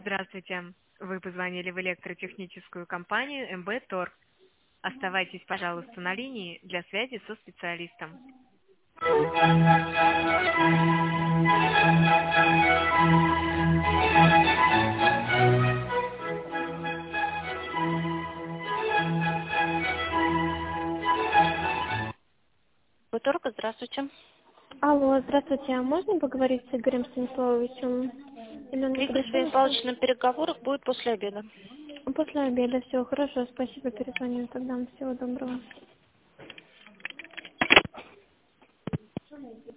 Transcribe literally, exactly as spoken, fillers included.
Здравствуйте. Вы позвонили в электротехническую компанию эм бэ Торг. Оставайтесь, пожалуйста, на линии для связи со специалистом. Торг, здравствуйте. Алло, здравствуйте. А можно поговорить с Игорем Станиславовичем? Или он не Игорь подошел еще? Станиславович на переговорах будет после обеда. После обеда. Все, хорошо, спасибо, перезвоню тогда. Всего доброго.